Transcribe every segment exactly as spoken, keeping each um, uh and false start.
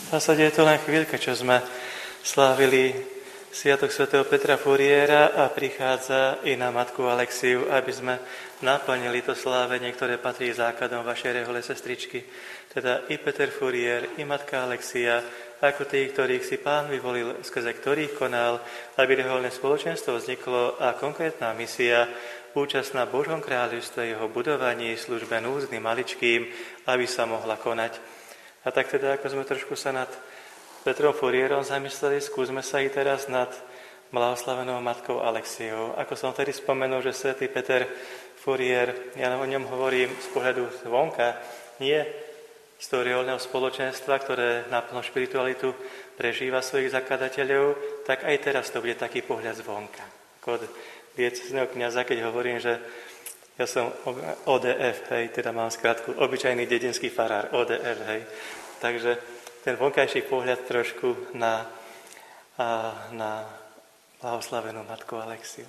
V zásade je to len chvíľka, čo sme slávili Sviatok svätého Petra Furiera a prichádza i na matku Alexiu, aby sme naplnili to slávenie, ktoré patrí základom vašej rehole sestričky. Teda i Peter Furier, i matka Alexia, ako tí, ktorých si Pán vyvolil, skrze ktorých konal, aby reholné spoločenstvo vzniklo a konkrétna misia, účasť na Božom kráľovstve, jeho budovaní, službe núdznym maličkým, aby sa mohla konať. A tak teda, ako sme trošku sa nad Petrom Furierom zamysleli, skúsme sa i teraz nad blahoslavenou matkou Alexiou. Ako som tedy spomenul, že svätý Peter Furier, ja o ňom hovorím z pohľadu zvonka, nie z toho reholného spoločenstva, ktoré naplno špiritualitu prežíva svojich zakladateľov, tak aj teraz to bude taký pohľad zvonka. Ako od diecézneho kňaza, keď hovorím, že ja som ó dé ef, hej, teda mám skratku, obyčajný dedinský farár, ó dé ef, hej. Takže ten vonkajší pohľad trošku na, na blahoslavenú matku Alexiu.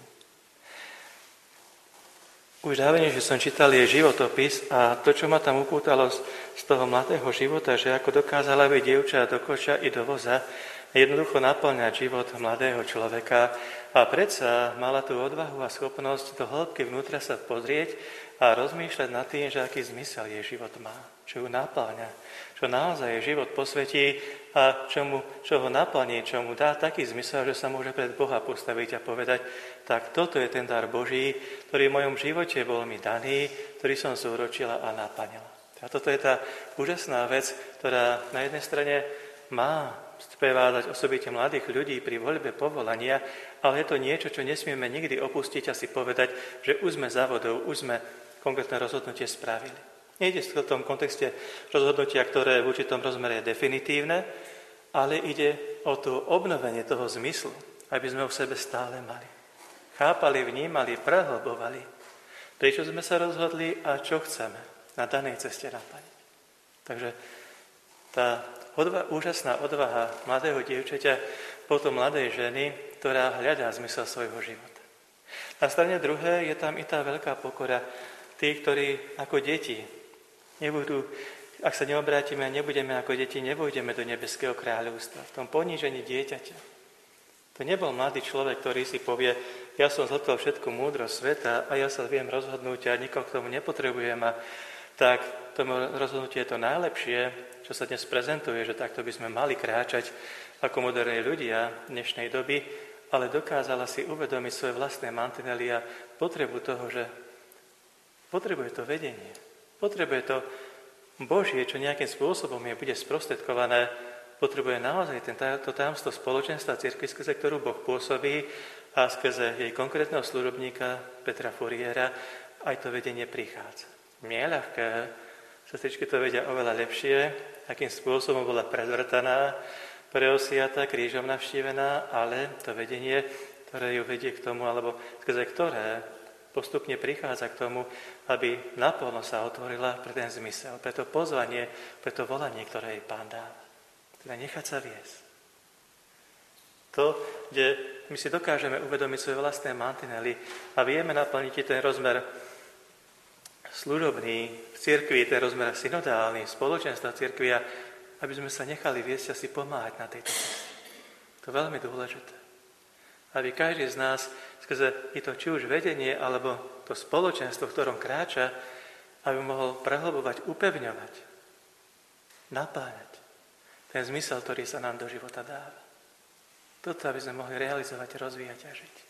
Už dávnejšie som čítal jej životopis a to, čo ma tam upútalo z toho mladého života, že ako dokázala byť dievča do koša i do voza, jednoducho naplňať život mladého človeka a predsa mala tú odvahu a schopnosť do hĺbky vnútra sa pozrieť a rozmýšľať nad tým, že aký zmysel jej život má, čo ju naplňa, čo naozaj jej život posvetí a čo, mu, čo ho naplní, čo mu dá taký zmysel, že sa môže pred Boha postaviť a povedať, tak toto je ten dar Boží, ktorý v mojom živote bol mi daný, ktorý som zúročila a naplnila. A toto je tá úžasná vec, ktorá na jednej strane má sprevázať osobite mladých ľudí pri voľbe povolania, ale je to niečo, čo nesmieme nikdy opustiť a si povedať, že už sme za vodou, už sme konkrétne rozhodnutie spravili. Nejde v tom kontexte rozhodnutia, ktoré v určitom rozmere je definitívne, ale ide o to obnovenie toho zmyslu, aby sme ho v sebe stále mali. Chápali, vnímali, prehlbovali, prečo sme sa rozhodli a čo chceme na danej ceste naplniť. Takže tá odva- úžasná odvaha mladého dievčaťa, potom mladej ženy, ktorá hľadá zmysel svojho života. Na strane druhej je tam i tá veľká pokora tých, ktorí ako deti nebudú, ak sa neobrátime a nebudeme ako deti, nevojdeme do nebeského kráľovstva. V tom ponížení dieťaťa. To nebol mladý človek, ktorý si povie, ja som zhltol všetku múdrosť sveta a ja sa viem rozhodnúť a nikoho k tomu nepotrebujem a tak tomu rozhodnutie je to najlepšie, čo sa dnes prezentuje, že takto by sme mali kráčať ako moderní ľudia dnešnej doby, ale dokázala si uvedomiť svoje vlastné mantinely a potrebu toho, že potrebuje to vedenie, potrebuje to Božie, čo nejakým spôsobom je bude sprostredkované, potrebuje naozaj ten, to tajomstvo spoločenstva cirkvi, skrze ktorú Boh pôsobí a skrze jej konkrétneho služobníka Petra Furiera aj to vedenie prichádza. Nie je ľahké, sestričky to vedia oveľa lepšie, akým spôsobom bola predvrtaná, preosiatá, krížom navštívená, ale to vedenie, ktoré ju vedie k tomu, alebo skrze ktoré postupne prichádza k tomu, aby naplno sa otvorila pre ten zmysel, pre to pozvanie, pre to volanie, ktoré jej Pán dáva. Teda nechať sa viesť. To, kde my si dokážeme uvedomiť svoje vlastné mantinely a vieme naplniť ten rozmer služobný v cirkvi, ten rozmer synodálny, spoločenstva cirkvi, aby sme sa nechali viesť a si pomáhať na tejto ceste. To je veľmi dôležité. Aby každý z nás, skrze i to či už vedenie, alebo to spoločenstvo, v ktorom kráča, aby mohol prehlbovať, upevňovať, napájať ten zmysel, ktorý sa nám do života dáva. Toto, aby sme mohli realizovať, rozvíjať a žiť.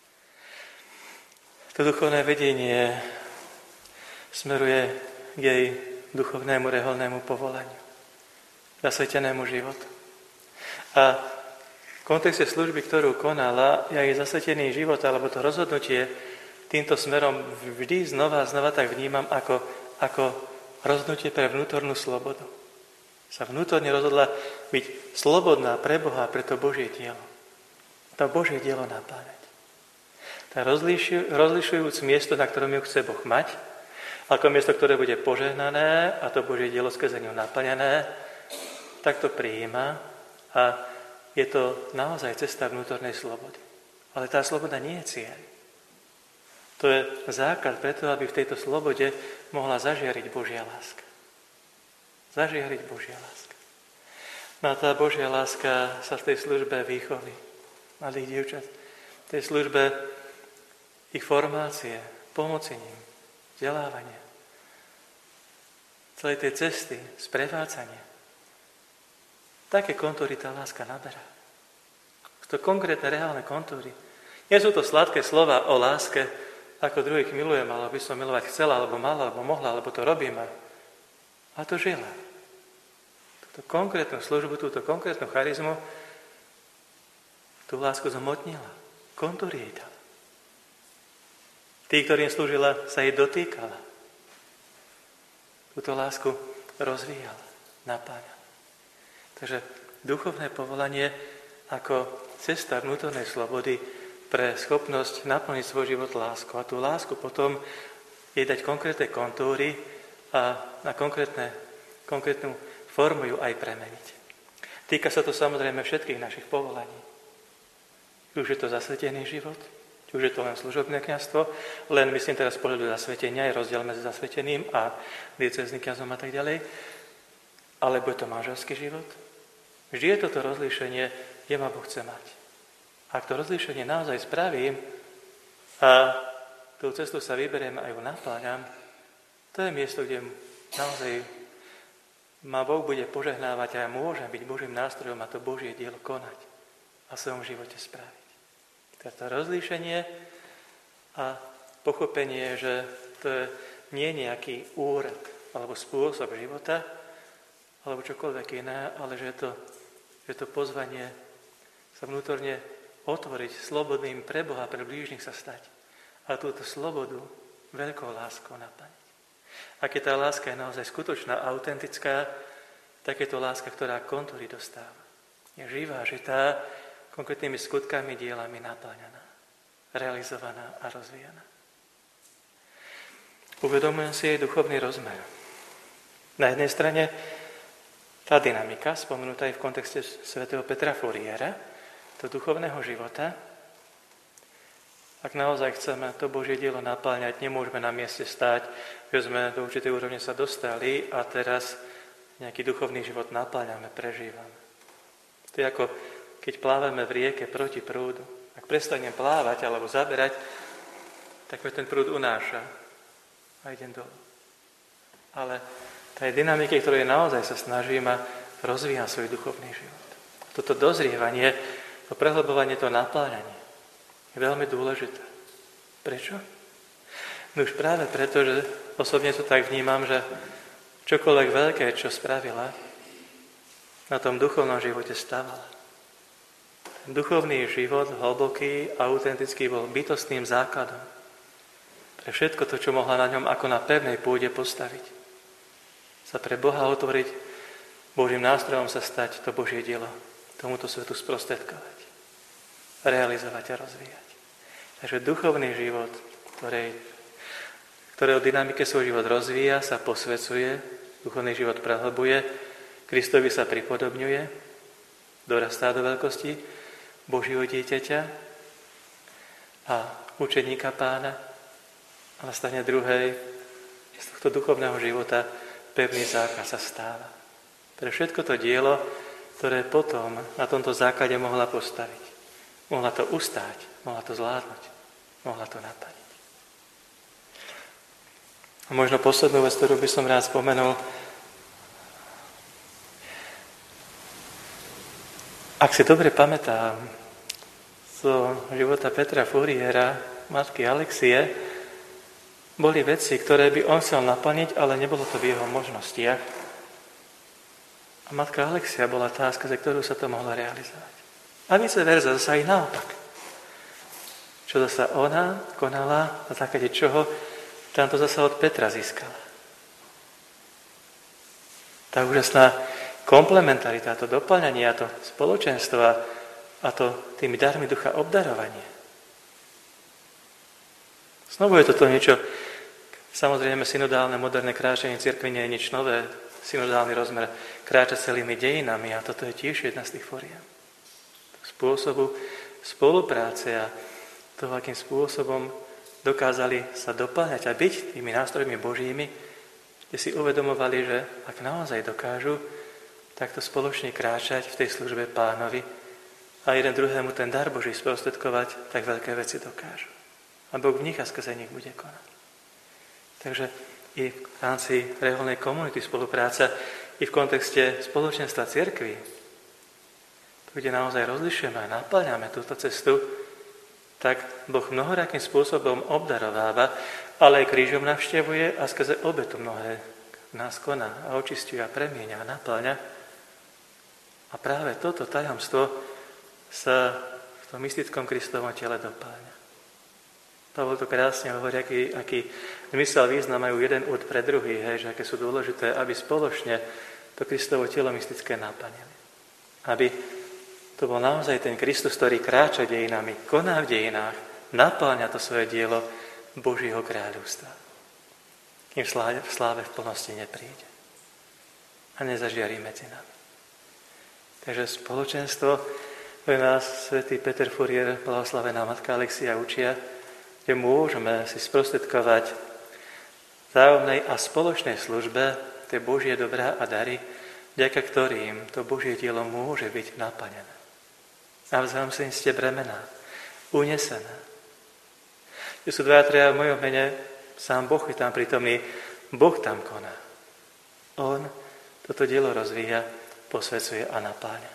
To duchovné vedenie smeruje k jej duchovnému reholnému povolaniu, zasvetenému životu. A v kontexte služby, ktorú konala, ja jej zasvetený život, alebo to rozhodnutie týmto smerom vždy znova a znova tak vnímam ako, ako rozhodnutie pre vnútornú slobodu. Sa vnútorne rozhodla byť slobodná pre Boha, pre to Božie dielo. To Božie dielo napájať. Tá rozlišujúc miesto, na ktorom ju chce Boh mať, ako miesto, ktoré bude požehnané a to Božie dielo skrze ňu naplnené, tak to prijíma a je to naozaj cesta vnútornej slobody. Ale tá sloboda nie je cieľ. To je základ preto, aby v tejto slobode mohla zažiariť Božia láska. Zažiariť Božia láska. No a tá Božia láska sa v tej službe výchovy mladých dievčat, v tej službe ich formácie, pomoci ním, vzdelávania, celej tej cesty, sprevádzania. Také kontúry tá láska naberá. Sú to konkrétne, reálne kontúry. Nie sú to sladké slova o láske, ako druhých milujem, alebo by som milovať chcela, alebo mala, alebo mohla, alebo to robím. A to žila. Túto konkrétnu službu, túto konkrétnu charizmu, tú lásku zhmotnila. Kontúry jej dala. Tí, ktorým slúžila, sa jej dotýkala. Túto lásku rozvíjala, napáňala. Takže duchovné povolanie ako cesta vnútornej slobody pre schopnosť naplniť svoj život láskou. A tú lásku potom jej dať konkrétne kontúry a na konkrétne, konkrétnu formu ju aj premeniť. Týka sa to samozrejme všetkých našich povolaní. Už je to zasvetený život, už je to len služobné kňazstvo, len myslím teraz z pohľadu zasvetenia, je rozdiel medzi zasveteným a diecéznym kňazom a tak ďalej, alebo je to manželský život. Vždy je toto rozlíšenie, kde ma Boh chce mať. Ak to rozlíšenie naozaj spravím a tú cestu sa vyberiem a ju napláňam, to je miesto, kde naozaj ma Boh bude požehnávať a ja môžem byť Božím nástrojom a to Božie dielo konať a v svojom živote spraviť. To rozlíšenie a pochopenie, že to je nie nejaký úrad alebo spôsob života, alebo čokoľvek iné, ale že je to, že je to pozvanie sa vnútorne otvoriť, slobodným pre Boha, pre blížnych sa stať. A túto slobodu veľkou láskou naplniť. Ak je tá láska je naozaj skutočná, autentická, tak je to láska, ktorá kontúry dostáva. Je živá, žitá, konkrétnymi skutkami, dielami napáňaná, realizovaná a rozvíjaná. Uvedomujem si jej duchovný rozmer. Na jednej strane tá dynamika, spomenutá aj v kontexte svätého Petra Furiera, do duchovného života. Ak naozaj chceme to Božie dielo napáľňať, nemôžeme na mieste stáť, že sme do určitej úrovne sa dostali a teraz nejaký duchovný život napáľňame, prežívame. To je ako keď plávame v rieke proti prúdu. Ak prestanem plávať alebo zaberať, tak mi ten prúd unáša a idem dolu. Ale tej dynamike, ktorej naozaj sa snažím a rozvíjam svoj duchovný život. Toto dozrievanie, to prehlbovanie, to napáľanie je veľmi dôležité. Prečo? No už práve preto, že osobne to tak vnímam, že čokoľvek veľké, čo spravila, na tom duchovnom živote stávala. Duchovný život, hlboký a autentický, bol bytostným základom pre všetko to, čo mohla na ňom ako na pevnej pôde postaviť. Sa pre Boha otvoriť, Božím nástrojom sa stať, to Božie dielo, tomuto svetu sprostredkovať, realizovať a rozvíjať. Takže duchovný život, ktorej, ktorého dynamike svoj život rozvíja, sa posvecuje, duchovný život prehlbuje, Kristovi sa pripodobňuje, dorastá do veľkosti Božieho dieťaťa a učeníka Pána, a na strane druhej z tohto duchovného života pevný základ sa stáva. Pre všetko to dielo, ktoré potom na tomto základe mohla postaviť. Mohla to ustáť, mohla to zvládnuť, mohla to naplniť. A možno poslednú vec, ktorú by som rád spomenul. Ak si dobre pamätám zo života Petra Furiera, matky Alexie, boli veci, ktoré by on chcel naplniť, ale nebolo to v jeho možnostiach. A matka Alexia bola tá, skrze ktorú sa to mohlo realizovať. A vice versa, zasa aj naopak. Čo zasa ona konala, na základe čoho tamto zasa od Petra získala. Tá úžasná komplementarita, to doplňanie a to spoločenstvo a to tými darmi ducha obdarovanie. Znovu je toto niečo, samozrejme synodálne, moderné kráčanie cirkvi nie je nič nové, synodálny rozmer kráča celými dejinami a toto je tiež jedna z tých foriem. Spôsobu spolupráce a toho, akým spôsobom dokázali sa doplňať a byť tými nástrojmi Božími, kde si uvedomovali, že ak naozaj dokážu, takto spoločne kráčať v tej službe Pánovi a jeden druhému ten dar Boží sprostredkovať, tak veľké veci dokážu. A Boh v nich a skrze nich bude konať. Takže i v rámci reholnej komunity spolupráca, i v kontexte spoločenstva cirkvi, kde naozaj rozlišujeme a naplňame túto cestu, tak Boh mnohorakým spôsobom obdarováva, ale aj krížom navštevuje a skrze obetu mnohé nás koná a očistuje a premieňa a naplňa. A práve toto tajomstvo sa v tom mystickom Kristovom tele dopĺňa. Pavol to krásne hovorí, aký, aký zmysel význam majú jeden úd pre druhý, hej, že aké sú dôležité, aby spoločne to Kristovo telo mystické naplnili. Aby to bol naozaj ten Kristus, ktorý kráča dejinami, koná v dejinách, naplňa to svoje dielo Božího kráľovstva. Kým v sláve, v sláve v plnosti nepríde. A nezažiarí medzi nami. Takže spoločenstvo, ktoré nás svätý Peter Furier, blahoslavená matka Alexia učia, kde môžeme si sprostredkovať vzájomnej a spoločnej službe tie Božie dobrá a dary, vďaka ktorým to Božie dielo môže byť naplnené. Navzájom si ste bremená, unesené. Keď sú dva a traja v mojom mene, sám Boh je tam prítomný, Boh tam koná. On toto dielo rozvíja, posvecuje a napáľa.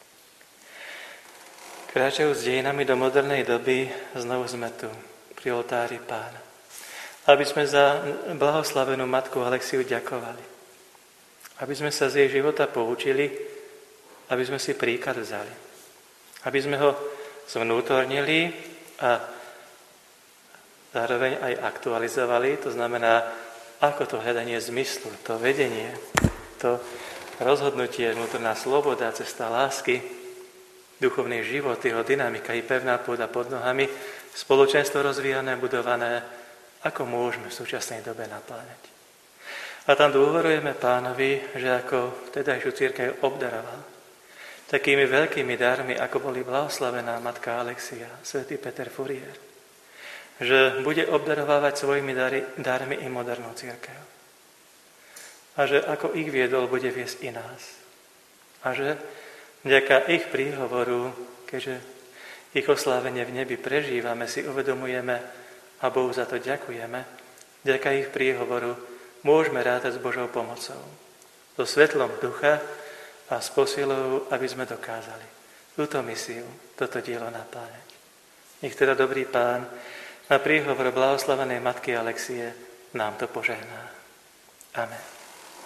Kráčajú s dejinami do modernej doby, znovu sme tu, pri oltári Pána. Aby sme za blahoslavenú matku Alexiu ďakovali. Aby sme sa z jej života poučili, aby sme si príklad vzali. Aby sme ho zvnútornili a zároveň aj aktualizovali, to znamená, ako to hľadanie zmyslu, to vedenie, to rozhodnutie, vnútorná sloboda, cesta lásky, duchovný život, jeho dynamika i pevná pôda pod nohami, spoločenstvo rozvíjané, budované, ako môžeme v súčasnej dobe napláňať. A tam dôverujeme Pánovi, že ako vtedajšiu cirkev obdaroval takými veľkými darmi, ako boli blahoslavená matka Alexia, svätý Peter Furier, že bude obdarovávať svojimi dary, darmi i modernú cirkev. A že ako ich viedol, bude viesť i nás. A že vďaka ich príhovoru, keďže ich oslávenie v nebi prežívame, si uvedomujeme a Bohu za to ďakujeme, vďaka ich príhovoru môžeme rátať s Božou pomocou. So svetlom ducha a s posilou, aby sme dokázali túto misiu, toto dielo napláňať. Nech teda dobrý Pán na príhovor blahoslavenej matky Alexie nám to požehná. Amen.